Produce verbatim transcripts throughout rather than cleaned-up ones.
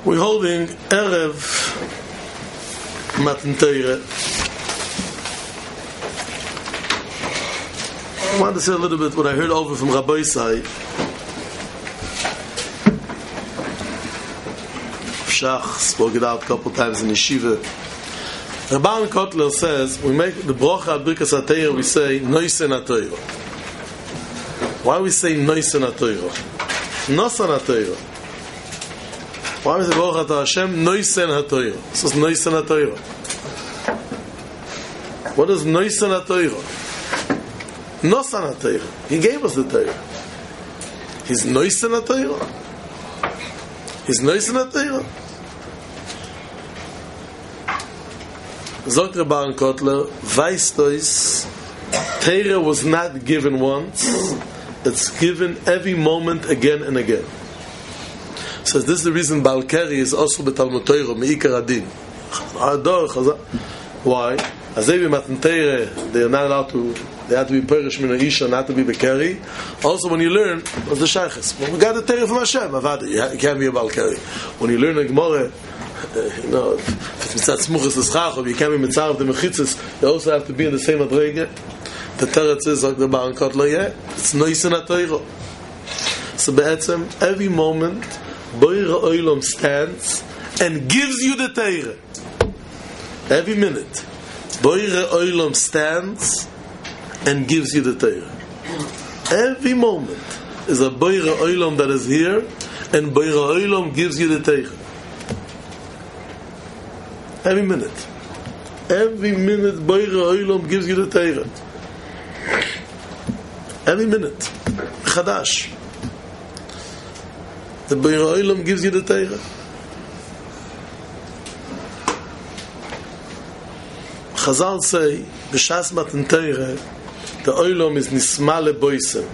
We're holding Erev Matan Torah. I want to say a little bit what I heard over from Rabbi Isai. Shach spoke it out a couple times in Yeshiva. Rabban Kotler says, we make the Brocha at Birkas HaTorah, we say, Noisen HaTorah. Why we say Noisen HaTorah? Nosan HaTorah. Why we say Brocha to Hashem, Noisen HaTorah? This is Noisen HaTorah. What is Noisen HaTorah? Nosan HaTorah. He gave us the Torah. He's Noisen HaTorah. He's Noisen HaTorah. Zogt Rabban Kotler, weißt du's, Torah was not given once, it's given every moment again and again. So this is the reason Baal Keri is also beTalmud Torah, Me'ikar Adin. Why? As they be Matan Torah, they are not allowed to, they have to be Perish Min Isha, not to be Bekeri. Also when you learn, what's the Shaykhs? Well, we got the Torah from Hashem, Avada, you can't be a Baal Keri. When you learn a Gemara, Uh, you know, if it's mitzat smuchas l'schach, or you can't be mitzat of the mechitzas, you also have to be in the same adrege. The teretz is like the Baal Kotler, yeah, it's Noisen HaTorah. So be'etzem, every moment, Boira Olam stands and gives you the Torah. Every minute, Boira Olam stands and gives you the Torah. Every moment is a Boira Olam that is here, and Boira Olam gives you the Torah. Every minute. Every minute, Boira Olam gives you the Torah. Every minute. Chadash. The Boira Olam gives you the Torah. Chazal say, B'shas Matan Torah, the Olam is Nismale Boisem.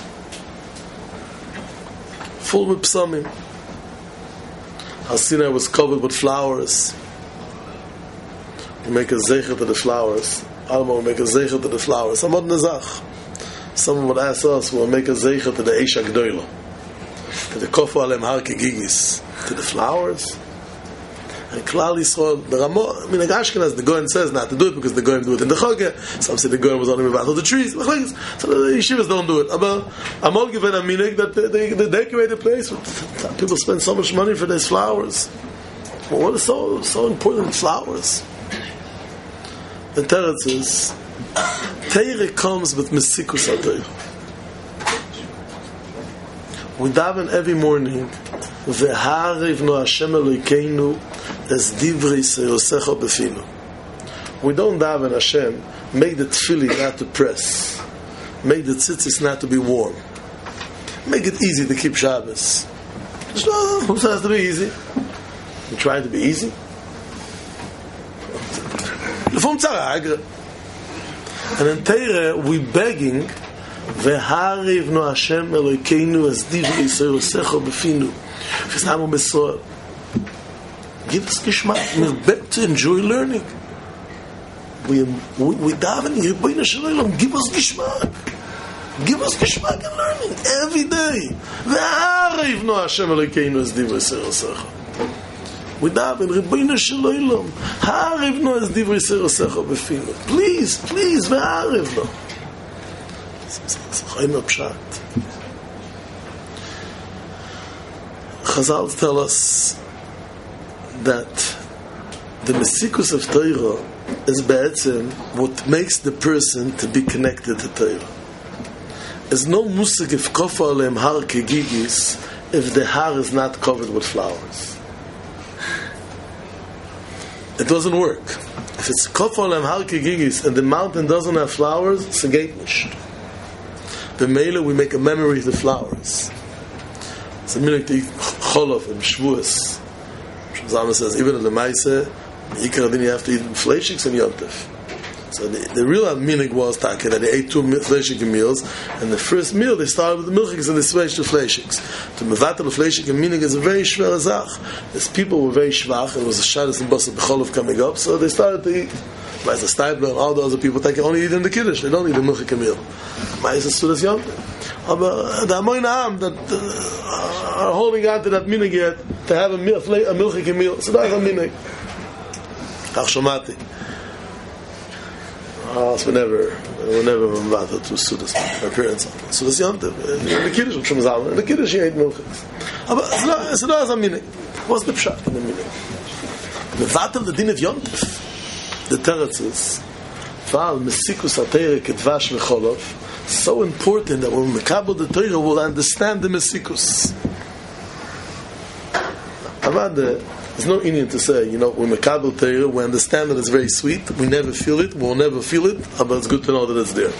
Full with psalmim. Sinai was covered with flowers. We make a zecher to the flowers. Alma will make a zecher to the flowers. Someone would ask us, we'll make a zecher to the Eish HaGdoila, to the Kofu Alem Har Kegigis, to the flowers. And Klal Yisrael, the Ramo, I mean, like Ashkenaz, the Goyen says not to do it because the Goyen do it in the Choge. Some say the Goyen was only about the trees. So the Yeshivas don't do it. But I'm all given a meaning that they, they decorate the place. People spend so much money for these flowers. Well, what is so so important? Flowers. The teretz is, Torah comes with Mesikus HaTorah. We daven every morning, V'hariv no Hashem Elokeinu es divrei seyosecha befinu. We don't daven Hashem, make the tefillah not to press, make the tzitzis not to be warm, make it easy to keep Shabbos. Who says to be easy? You trying to be easy? And in Torah we begging V'hariv no Hashem Elokeinu es divrei seyosecha befinu. V'snamu b'soel. Give us geschmack. We're better to enjoy learning. We we, we daven Yirboyna Shalom. Give us geschmack. Give us geschmack in learning every day. V'hariv no Hashem Elokeinu es divrei seyosecha. We daven Yirboyna Shalom. Hariv no es divrei seyosecha befinu. Please, please, v'hariv no. It's Chaim Pshat. Chazal tell us that the Mesikus of Torah is be'etzem what makes the person to be connected to Torah. There's no musik if kofa alem har kegigis if the har is not covered with flowers. It doesn't work. If it's kofa alem har kegigis and the mountain doesn't have flowers, it's a gatenish. The mele we make a memory of the flowers. It's a minute to eat cholov and shvuas. Zalman says, even in the Maaseh, Ikar Adin, you have to eat fleishiks and yontif. So the, the real meaning was taka, that they ate two fleishik meals, and the first meal they started with the milchiks and they switched to fleishiks. To mevatel the fleishik meaning is a very shver azach. These people were very shvach, and it was a shadas and basa b'cholov coming up, so they started to eat. Ma'aseh Steibler and all the other people, they can only eat in the kiddush, they don't eat the milchik meal. Ma'aseh Sudas yontif. but the Amoin Am that uh, are holding on to that minig yet to have a, meal, a milchik meal. So that's a minig. Ach shomati. Uh, so we never, we never invited to Sudas. My parents, Sudas Yontev, in the Kiddush, in the Kiddush, he ate milchik. But it's not a minig. What's the pshat in the minig? The vatal the din of Yontev, the teretz is, Val Mesikus Atayre Kedvash V'Cholov. So important that when we mekabel the Torah, we'll understand the Mesikus. Avad, there's no Indian to say, you know, when we mekabel Torah, we understand that it's very sweet. We never feel it. We'll never feel it. But it's good to know that it's there.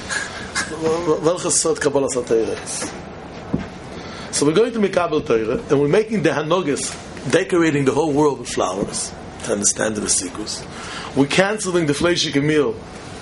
So we're going to mekabel Torah, and we're making the Hanogas, decorating the whole world with flowers to understand the Mesikus. We're canceling the fleishik meal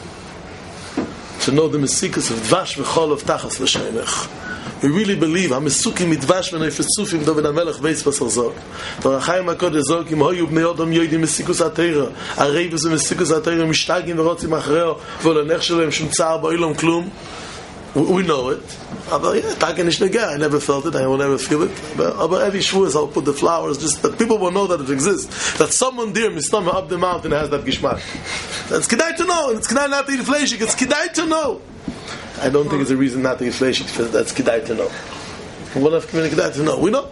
to know the Mesikus of Dvash v'chol of Tachas l'sheimech. We really believe HaMesukim midvash v'nefetzufim David HaMelech Beis Pasal Zog. Torachayim HaKodesh Zog Im hoyu bnei Odom yodim Mesikus HaTeira Areivus v'Mesikus HaTeira mishtagim v'rotzim achreo v'olanech shelem shum tzar ba'olam klum. We know it. But yeah, Taka Nishnega, I never felt it, I will never feel it. But, but every Shavuos I'll put the flowers, just that people will know that it exists. That someone there, Mistama, up the mountain has that Gishmak. It's Kedai to know, and it's Kedai not to eat Fleishik, it's Kedai to know. I don't think it's a reason not to eat Fleishik, because that's Kedai to know. What if Kedai to know? We know.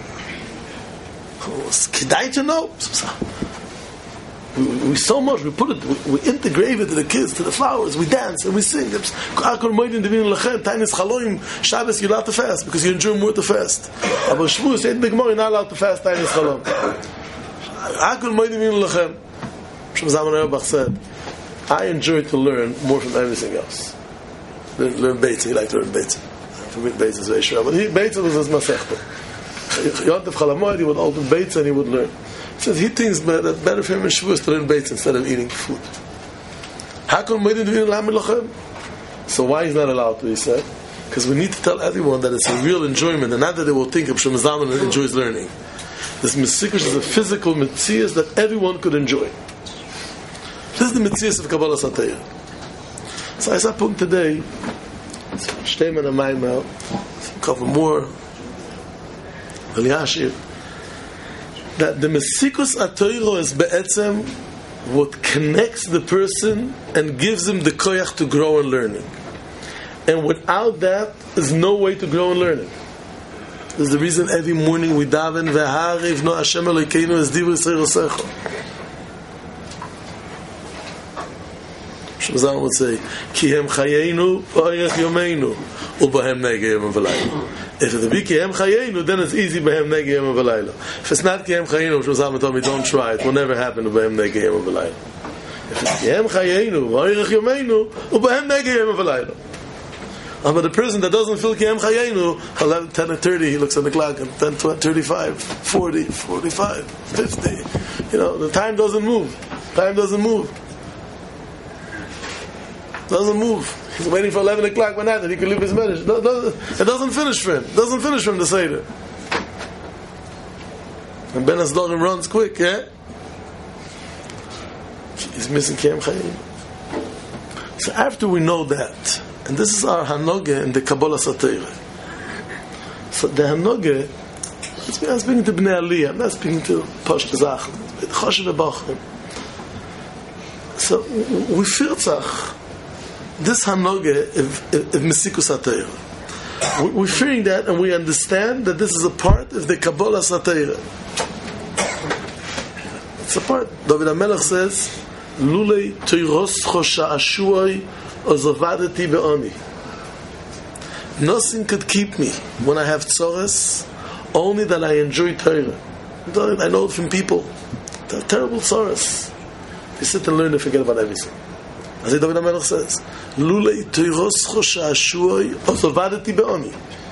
It's Kedai to know. We, we, we so much, we put it, we, we integrate it to the kids, to the flowers, we dance and we sing. Shabbos, you're allowed to fast because you enjoy more to fast. But Shavuos, you're not allowed to fast. said, I enjoy to learn more from everything else. Learn, learn Beitza, he liked to learn Beitza. For me, Beitza is very sure. But he, Beitza was his Masechta. Yontev Chalamoid, he would open Beitza and he would learn. He says he thinks that better for him in Shavuos to learn Beitza instead of eating food. How come we didn't eat lamb lachem? So why he's not allowed to, he said? Because we need to tell everyone that it's a real enjoyment and not that they will think of Shem Zalman and enjoys learning. This Mesikush is a physical Metzias that everyone could enjoy. This is the Metzias of Kabbalah Satayah. So I said point today, Shteiman and Maimel, a couple more, Eliashir, that the Mesikus Atoiro is be'etzem what connects the person and gives him the koyach to grow in learning. And without that, there's no way to grow in learning. This is the reason every morning we daven ve'hariv no Hashem Elokeinu es divrei seirosecha. Shemazan would say, Ki hem chayenu v'oirech yomeinu u'bahem nege yom v'layla. If it be Ki hem chayenu, then it's easy bahem nege yom v'layla. If it's not Ki hem chayenu, Shemazan told me, don't try it. It will never happen u'bahem nege yom v'layla. If it's Ki hem chayenu v'oirech yomeinu u'bahem nege yom v'layla. But the person that doesn't feel Ki hem chayenu, eleven, ten and thirty, he looks at the clock, and ten, twenty, thirty-five, forty, forty-five, fifty. You know, the time doesn't move. Time doesn't move. Doesn't move. He's waiting for eleven o'clock one night that he can leave his marriage. It doesn't finish for him. It doesn't finish for him the Seder. And Ben Hasdorim runs quick, yeah? He's missing Ki hem chayenu. So after we know that, and this is our Hanoge in the Kabbalah Satayra. So the Hanoge, I'm speaking to Bnei Aliyah, I'm not speaking to Posh Tezach, Choshev Bachrim. So we feel tzach. This Hanoge of Mesikus Satayra. We're fearing that, and we understand that this is a part of the Kabbalah Satayra. It's a part. David HaMelech says, Lulei Toiros Chosha Ashuoi Ozavadati Be'oni. Nothing could keep me when I have tzoras, only that I enjoy Torah. I know it from people. They're terrible tzoras. You sit and learn and forget about everything. As David HaMelech says, Lulei Toiros Chosha Ashuoi Ozavadati Be'oni.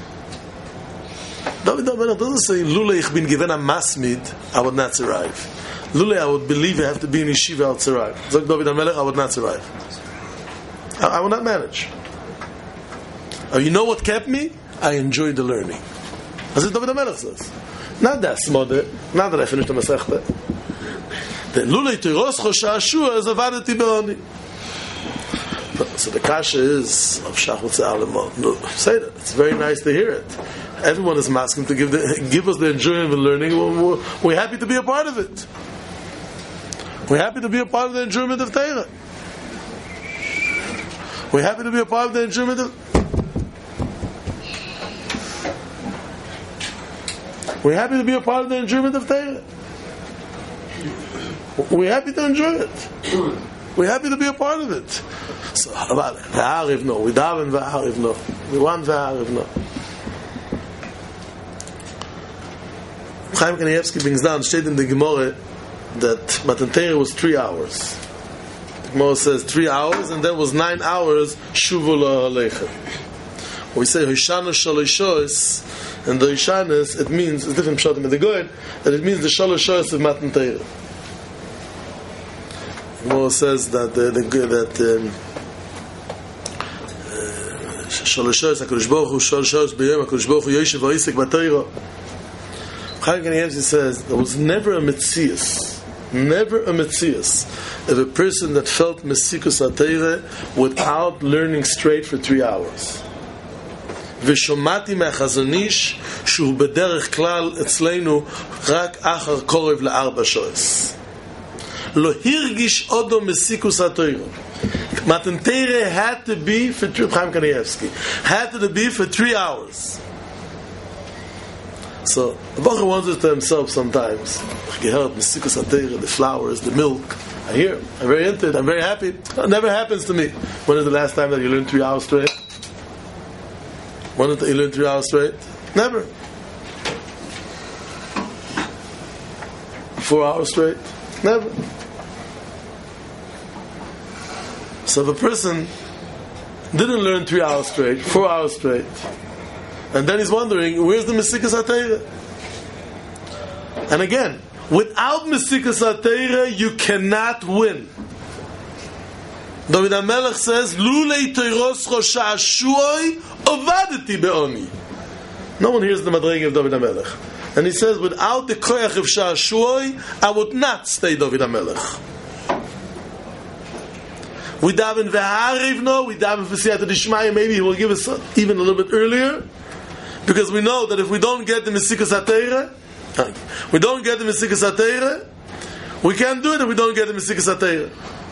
David HaMelech doesn't say, Lulei ich bin given a masmid, I would not survive. Lulei, I would believe I have to be in yeshiva, I would survive. Zog David HaMelech, I would not survive. I, I will not manage. Oh, you know what kept me? I enjoyed the learning. As David HaMelech says. Not that smother, not that I finished the Masechta. The Lulei Toiros Chosha Ashuoi Ozavadati Be'oni. So the kasha is of Shachut Alamot. No, say that. It's very nice to hear it. Everyone is asking to give the, give us the enjoyment of learning. We're, we're happy to be a part of it. We're happy to be a part of the enjoyment of Torah. We're happy to be a part of the enjoyment of. We're happy to be a part of the enjoyment of Torah. We're happy to enjoy it. We're happy to be a part of it. So, about V'ha'ariv no. We daven V'ha'ariv no. We want V'ha'ariv no. Chaim Kanievsky brings down, steht in the Gemara, that Matan Torah was three hours. The Gemara says three hours, and then was nine hours Shuvu L'Aleichem. We say Hoshana Shalosh, and the Hoshanas, it means, it's different pshatim in the Goyen, that it means the Shalosh Shoyos of Matan Torah. The Gemara says that the, the that um, Shalosh Shoyos HaKadosh Baruch Hu Shalosh Shoyos B'yom HaKadosh Baruch Hu Yoshev V'Yisek B'Torah. Chaim Kanievsky says there was never a metzius, never a metzius of a person that felt mesikus HaTorah without learning straight for three hours. V'shomati me'Chazon Ish shu b'derech klal etzleinu rak achar korev le'arba shoyos. Lo hirgish odo mesikus HaTorah. Matan Torah had to be for three. Chaim Kanievsky had to be for three hours. So the Bacher wonders to himself sometimes. The flowers, the milk. I hear. I'm very into it. I'm very happy. It never happens to me. When is the last time that you learned three hours straight? When did you learn three hours straight? Never. Four hours straight? Never. So if a person didn't learn three hours straight, four hours straight, and then he's wondering, where's the Mesikas HaTorah? And again, without Mesikas HaTorah, you cannot win. David HaMelech says, Lulei Toiroscho Sha'ashuoi Ovadeti Be'oni. No one hears the Madrege of David HaMelech. And he says, without the Koyach of Sha'ashuoi, I would not stay David HaMelech. We daven V'ha'ariv no, we daven V'siyata Dishmaya, maybe he will give us even a little bit earlier. Because we know that if we don't get the Mesikas HaTorah, we don't get the Mesikas HaTorah, we can't do it if we don't get the Mesikas HaTorah.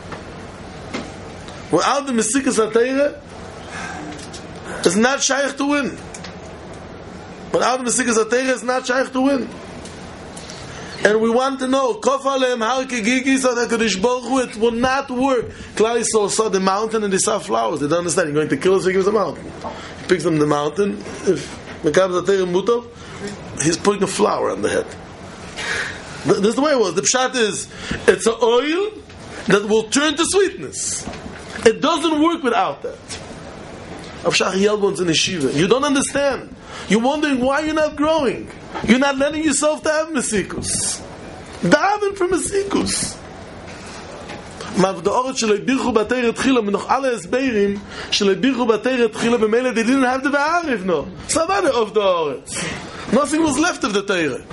Without the Mesikas HaTorah, it's not shaykh to win. Without the Mesikas HaTorah, it's not shaykh to win. And we want to know, Kof Aleim Har Kegigi, so that HaKadosh Baruch Hu, it will not work. Klal Yisrael saw the mountain and they saw flowers. They don't understand. You're going to kill us, he gives a mountain. He picks them the mountain. If Mekabel HaTorah Mutov, he's putting a flower on the head. This is the way it was. The pshat is, it's an oil that will turn to sweetness. It doesn't work without that. Rav Shach Yelbon's in yeshiva. You don't understand. You're wondering why you're not growing. You're not letting yourself to have mesikus. Daven for mesikus. Mavda'oret shelei birchu b'Torah tchila, menoch alle esberim shelei birchu b'Torah tchila b'meila, they didn't have the V'ha'ariv no. Savada of the Oretz. Nothing was left of the Torah.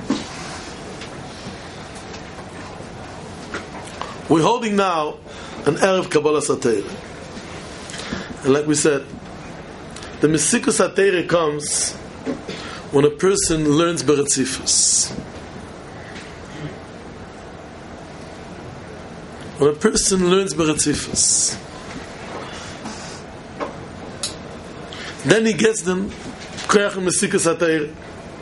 We're holding now an Erev Kabbalah HaTorah. And like we said, the Mesikus HaTorah comes when a person learns Beretzifus. When a person learns Beretzifus, then he gets them Koyach Mesikus HaTorah.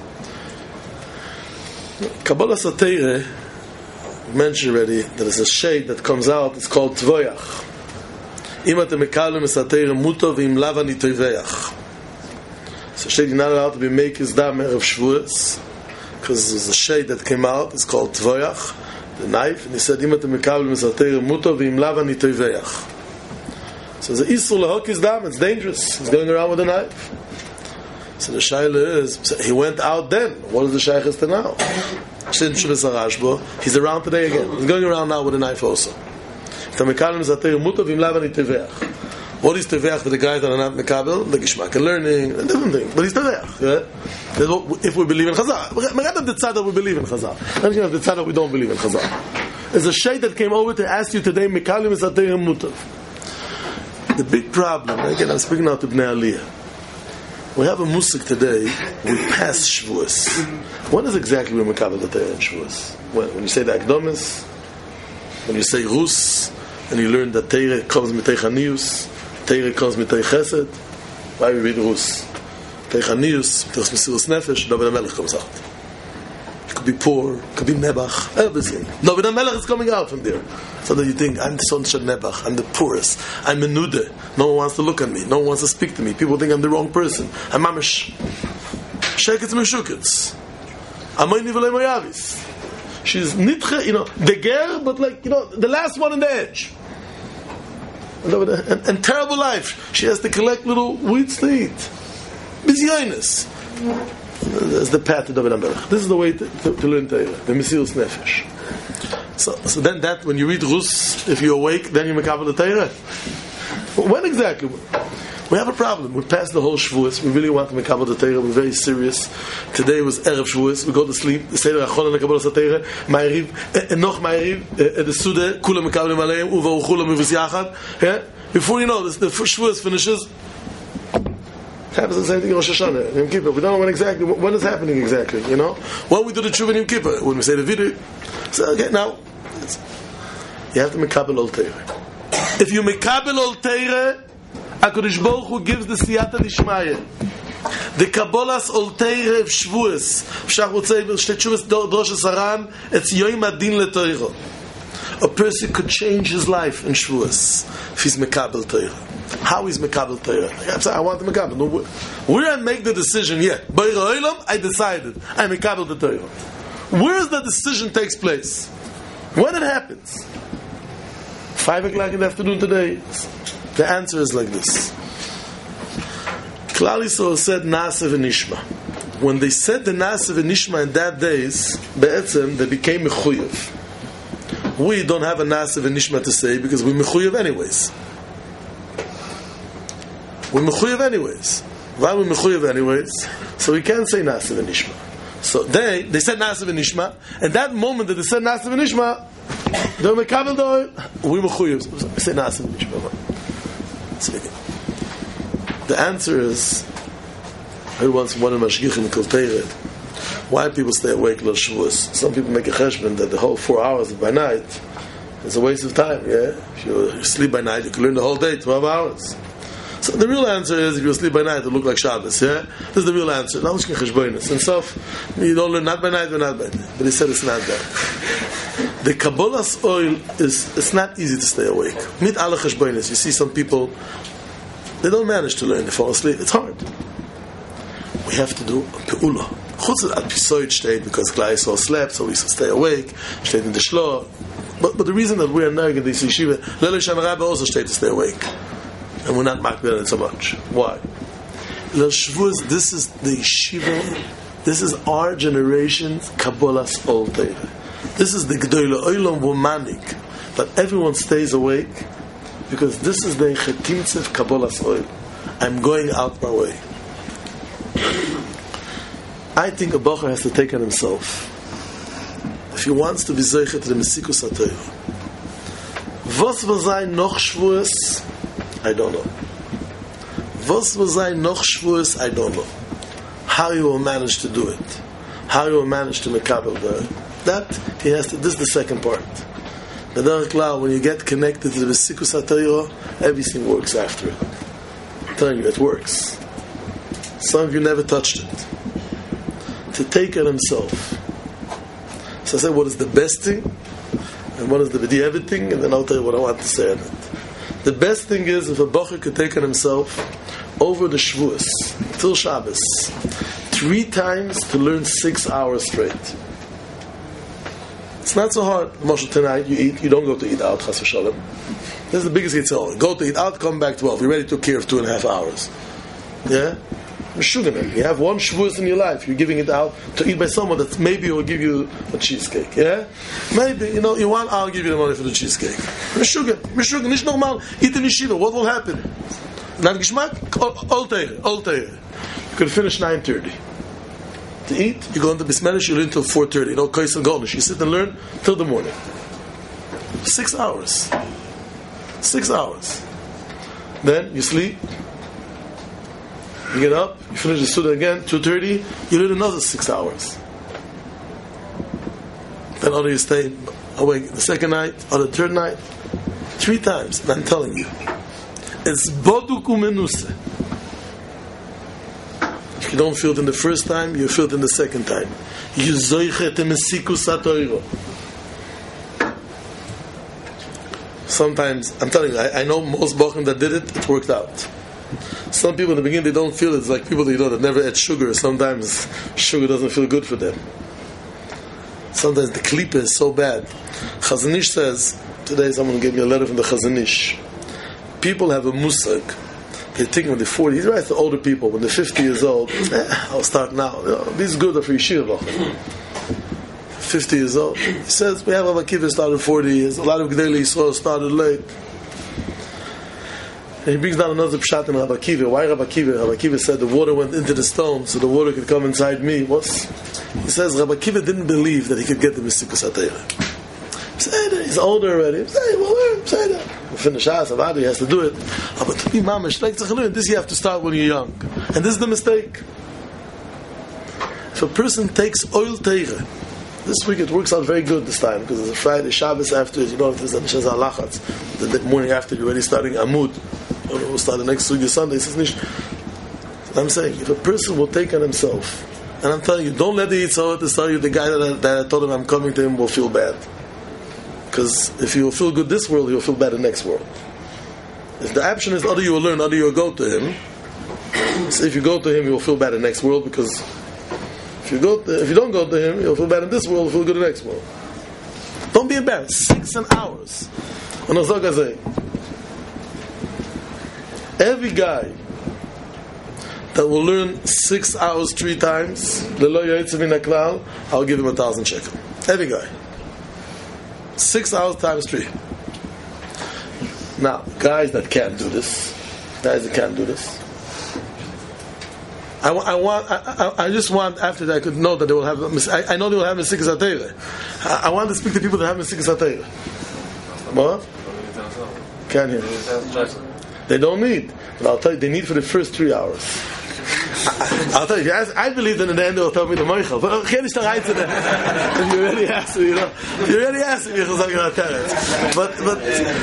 Kabbalah HaTorah, mentioned already, there is a shade that comes out, it's called Tvoyach. Im atem mekalim es HaTorah muto v'im lava nitoveach. So shade, you're not allowed to be make his dam erev Shavuos, because there's a shade that came out, it's called Tvoyach, the knife, and he said, Im atem mekalim es HaTorah muto v'im lava nitoveach. So the Isur lahok his dam, it's dangerous, he's going around with a knife. So the shaila is, so he went out then, what is the shaykhis to now? He's around today again. He's going around now with a knife also. What is teveach for the guys that are not mekabel? The gishmak and learning, a different thing. But he's teveach. Yeah? If we believe in Chazal. Forget the tzad that we believe in Chazal. Not the tzad that we don't believe in Chazal. There's a shade that came over to ask you today, mekalim is atayim mutav. The big problem, again, I'm speaking now to Bnei Aliyah. We have a musik today, we pass Shavuos. When is exactly when we cover the Torah in Shavuos? When, when you say the Akdomis, when you say Rus, and you learn that Torah comes mitei Chanius, Torah comes mitei Chesed. Why we read Rus? Mitei Chanius, mitei Mesirus Nefesh, David HaMelech comes out. It could be poor, it could be Nebach, everything. David HaMelech is coming out from there. So that you think, I'm the son of Nebach, I'm the poorest, I'm menude, no one wants to look at me, no one wants to speak to me, people think I'm the wrong person, I'm mamish. Sheketz Meshuketz. Amayni v'lei moyavis. She's nitche, you know, the ger, but like, you know, the last one on the edge. And, and, and terrible life. She has to collect little weeds to eat. Bizyonis. That's the path to David HaMelech. This is the way to, to, to learn Torah. The Mesirus Nefesh. So, so then that, when you read Rus, if you're awake, then you mekabel the Torah. When exactly? We have a problem. We passed the whole Shavuos. We really want to mekabel the Torah. We're very serious. Today was Erev Shavuos. We go to sleep. The Seder Achon mekabel the Torah. Ma'ariv, Enoch Ma'ariv, the Sude, Kulam mekabelim aleim, Uva Uchula mivus yachad. Before you know this, the Shavuos finishes. Happens the same thing in Rosh Hashanah, Yom Kippur. We don't know when exactly, when is happening exactly, you know? When we do the Tshuva in Yom Kippur, when we say the video. So, okay, now, you have to mekabel ol Torah. If you mekabel ol Torah, HaKadosh Baruch Hu gives the siyata d'shmaya. The Kabbalas ol Torah of Shavuos. Shach would say, Shtei Tshuvos Rosh Hashanah, it's Yom Adin LeTorah. A person could change his life in Shavuos if he's mekabel Torah. How is mekabel Torah? I'm saying, I want to mekabel. No, we didn't make the decision yet. By Olam, I decided I mekabel the Torah. Where is the decision takes place? When it happens? Five o'clock in the afternoon today. The answer is like this. Klal Yisrael said Na'aseh v'nishma. When they said the Na'aseh v'nishma in that days, be'etzem, they became mechuyev. We don't have a Na'aseh v'nishma to say because we're mechuyev anyways. We're mechuyev anyways. Why we're mechuyev anyways? So we can't say Na'aseh v'nishma. So they they said Na'aseh v'nishma, and that moment that they said Na'aseh v'nishma, they were mekabel the we mechuyev. We say Na'aseh v'nishma. The answer is, I heard once one of Mashgichim in Kolteire, why people stay awake till Shavuos. Some people make a cheshbon that the whole four hours by night is a waste of time. Yeah, if you sleep by night, you can learn the whole day, twelve hours. So the real answer is, if you sleep by night, it'll look like Shabbos. Yeah, this is the real answer. Now, and so you don't learn not by night, but not by day. But he said it's not that. The Kabbalas oil is it's not easy to stay awake. Mit alle cheshbonis. You see some people, they don't manage to learn. They fall asleep. It's hard. We have to do a pe'ula. Chutz al pisoid state because Klal Yisrael slept, so we should stay awake. State in the shlo. But but the reason that we're not in this yeshiva, Lele Shan Rabbe also stayed to stay awake, and we're not makbel it so much. Why? Lel Shavuos, this is the yeshiva. This is our generation's Kabbalas ol Torah. This is the Gdoyle Olam Womanik, that everyone stays awake, because this is the Chetimtzev Kabbalas Oil. I'm going out my way. I think a Bocher has to take on himself, if he wants to be Zeicher to the Mesikus HaTorah. Was will sein noch Shavuos? I don't know. Was will sein noch Shavuos? I don't know. How you will manage to do it. How you will manage to mekabel the that he has to. This is the second part. The Derech Klau, when you get connected to the Mesikus HaTorah, everything works after it. I'm telling you, it works. Some of you never touched it. To take it himself. So I said, what is the best thing? And what is the b'di'evet thing? And then I'll tell you what I want to say on it. The best thing is if a Bocher could take it himself over the Shavuos, till Shabbos, three times to learn six hours straight. It's not so hard. Moshe, tonight you eat, you don't go to eat out, chas v'shalom. This is the biggest yitzhak. Go to eat out, come back twelve. You're ready to take care of two and a half hours. Yeah? Meshuganim. You have one Shavuos in your life. You're giving it out to eat by someone that maybe will give you a cheesecake. Yeah? Maybe, you know, you want, I'll give you the money for the cheesecake. Meshugan. Meshugan. Nicht normal. Eat in yeshiva. What will happen? Not geschmack? All Torah. All Torah. You could finish nine thirty. To eat, you go into Bismillah, you learn until four thirty. You know, Kais and Golnish. You sit and learn till the morning. Six hours. Six hours. Then you sleep. You get up, you finish the Suda again, two thirty, you learn another six hours. Then or you stay awake the second night, or the third night, three times, and I'm telling you, it's boduk umenuse. If you don't feel it in the first time, you feel it in the second time. You zoichet emesikus hatoiro. Sometimes, I'm telling you, I, I know most bochum that did it, it worked out. Some people in the beginning, they don't feel it. It's like people that you know that never ate sugar. Sometimes sugar doesn't feel good for them. Sometimes the klipa is so bad. Chazon Ish says, today someone gave me a letter from the Chazon Ish. People have a musag. They think when they're forty, he writes to older people, when they're fifty years old, eh, I'll start now. You know, these good are for yeshiva. fifty years old. He says, we have Rabbi Akiva started forty years. A lot of Gedolei Yisrael started late. And he brings down another pshat in Rabbi Akiva. Why Rabbi Akiva? Rabbi Akiva said the water went into the stone, so the water could come inside me. What's? He says Rabbi Akiva didn't believe that he could get the Mesikus HaTorah. He's older already. Say, well, learn. Say that. Finish Shas, Avada, he has to do it. But to be mamish, like tzachlein, this you have to start when you're young. And this is the mistake. If a person takes oil teira, this week it works out very good this time, because it's a Friday, Shabbos after, you know, if there's a Shazal Lachatz, the morning after you're already starting Amud, or we'll start the next week, Sunday, it's nicht. I'm saying, if a person will take on himself, and I'm telling you, don't let the Yitzhak to tell you the guy that I, that I told him I'm coming to him will feel bad. Because if you will feel good this world, you'll feel bad in the next world. If the option is either you will learn, either you will go to him, so if you go to him, you will feel bad in the next world, because if you go to, if you don't go to him, you'll feel bad in this world, you'll feel good in the next world. Don't be embarrassed. Six and hours. And I say, every guy that will learn six hours three times, I'll give him a thousand shekel. Every guy. Six hours times three. Now, guys that can't do this, guys that can't do this, I, I want, I, I, I just want after that I could know that they will have. I, I know they will have Mesikus HaTorah. I, I want to speak to people that have Mesikus HaTorah. What? Can't hear. They don't need. But I'll tell you, they need for the first three hours. I'll tell you, I believe that in the end they'll tell me the Moichel. But okay, it's the right to that. If you really ask me, you know, if you really ask me, I'll tell it. But, but,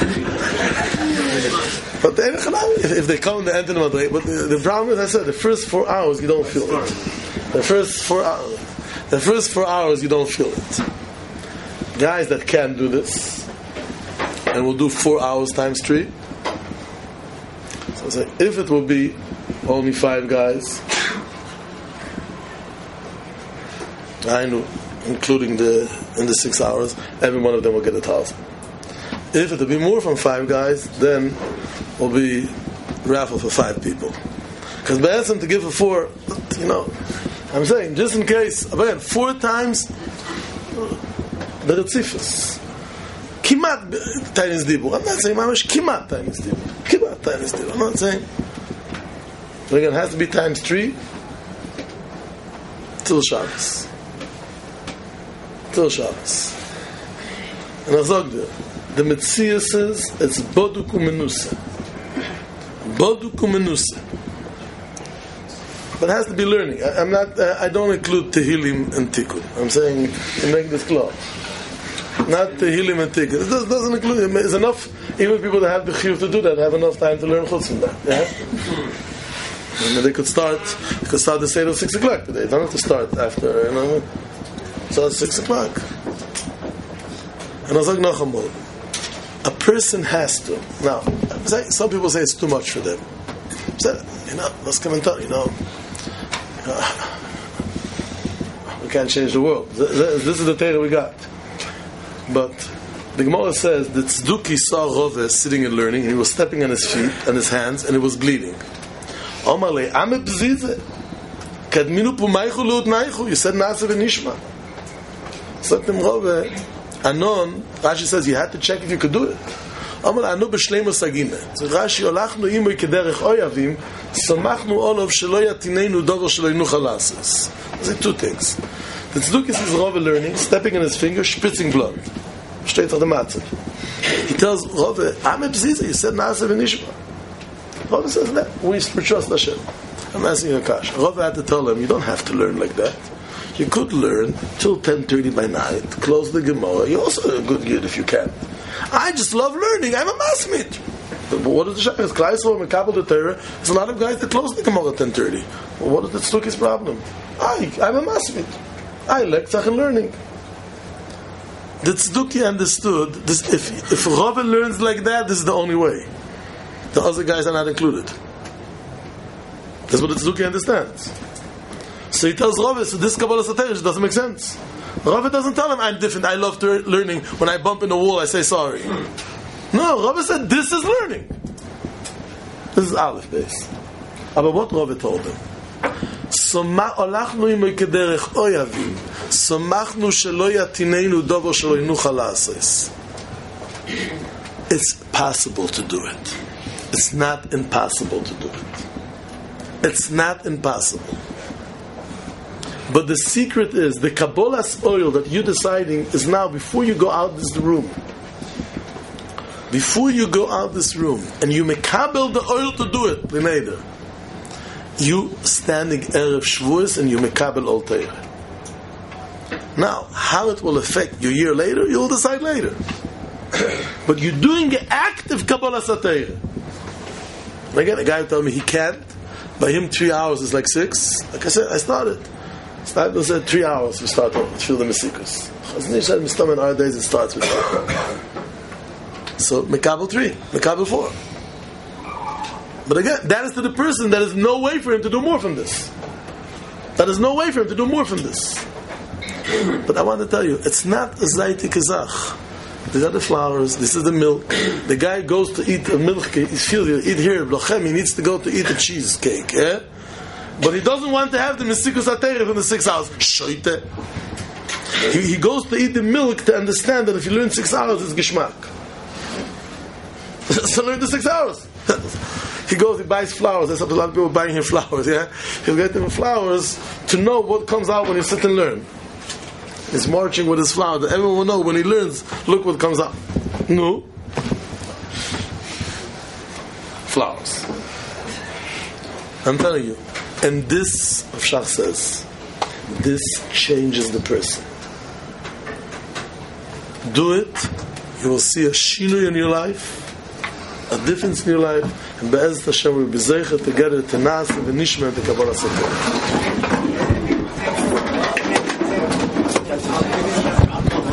but if, if they come in the end of the Madrid, but the, the problem is, I said, the first four hours you don't feel it. The first four hours, the first four hours you don't feel it. Guys that can't do this, and will do four hours times three. So I say, if it will be only five guys, I know, including the in the six hours, every one of them will get a thousand. If it will be more from five guys, then will be raffle for five people. Because by essence to give for four, you know, I'm saying just in case again four times the Retzifus. Kimat Tainis Dibur. I'm not saying mamish Kimat Tainis Dibur. Kimat Tainis Dibur. I'm not saying. But again, it has to be times three till Shabbos. Till Shabbos. And I sag dir, the Metzias says it's Boduk u'Menusa. Boduk u'Menusa. But it has to be learning. I, I'm not. Uh, I don't include Tehillim and Tikkun. I'm saying to make this clear. Not Tehillim and Tikkun. It does, doesn't include. It's enough. Even people that have the chiyuv to do that have enough time to learn chutz from that. Yeah. And they could start. They could start the seder at six o'clock today. They don't have to start after. You know. So it's six o'clock. And I was like, no, a person has to. Now, some people say it's too much for them. So, you know, let's come and tell you know. Uh, we can't change the world. This is the Torah we got. But the Gemara says that Tzduki saw Rove sitting and learning, and he was stepping on his feet and his hands, and he was bleeding. Omalei, Ame Bzize, Kadminu Pumaychu Lut Naichu. You said Nasa v'Nishma. So to Rove, Anon, Rashi says you had to check if you could do it. Omalei Anu b'Shleimo Sagime. So Rashi, Olachnu Imo Kederech Oyavim, Samachnu Olov Shelo Yatinenu Dover Shelo Yinucha Lasis. Those are two things. The Tzedukis is Rove learning, stepping on his finger, spritzing blood. Straight on the matzah. He tells Rove, Ame Bzize, you said Nasa v'Nishma. Rava says that. We trust Hashem. I'm asking you a question. Rava had to tell him, you don't have to learn like that. You could learn till ten thirty by night, close the Gemara. You're also a good kid if you can. I just love learning. I'm a masmid. But what is the Shach? It's Klaisel and Mekabel the Torah. There's a lot of guys that close the Gemara at ten thirty. Well, what is the Tzduki's problem? I, I'm a masmid. I like Tzach learning. The Tzduki understood this, if if Rava learns like that, this is the only way. The other guys are not included. That's what the Tzduki understands. So he tells Rava, so this Kabbalah Saterish doesn't make sense. Rava doesn't tell him, I'm different, I love to learning. When I bump in the wall, I say sorry. No, Rava said, this is learning. This is Aleph base. But what Rava told him? Olachnu imo kederech oyavim, somachnu shelo yatinenu dovo shelo yinucha la'asos. It's possible to do it. It's not impossible to do it. It's not impossible. But the secret is, the Kabbalah's oil that you're deciding is now, before you go out this room, before you go out this room, and you mekabel the oil to do it, B'neider, you standing Erev Shavuos and you mekabel Ol Torah. Now, how it will affect you a year later, you'll decide later. But you're doing an active Kabbalah Satayra. Again, a guy told me he can't. By him, three hours is like six. Like I said, I started. I said three hours we start to feel the Mesikus. Chazon Ish said, Mistam in our days it starts with so, Mekabel three, Mekabel four. But again, that is to the person that is no way for him to do more from this. That is no way for him to do more from this. But I want to tell you, it's not a Zayti Kazach. These are the flowers, this is the milk. The guy goes to eat a milk cake, he feels you eat here, Blochem, he needs to go to eat a cheesecake, eh? But he doesn't want to have the Mesikus HaTorah in the six hours. Shoite. He, he goes to eat the milk to understand that if you learn six hours, it's Geshmak. So learn the six hours. He goes, he buys flowers. There's a lot of people buying him flowers, yeah? He'll get them flowers to know what comes out when you sit and learn. He's marching with his flowers. Everyone will know when he learns, look what comes out. No. Flowers. I'm telling you. And this, Shach says, this changes the person. Do it, you will see a shinui in your life, a difference in your life, and Be'ezat Hashem will be zeichet to get it to Nas and the Nishma and the Kabbalah Satorah.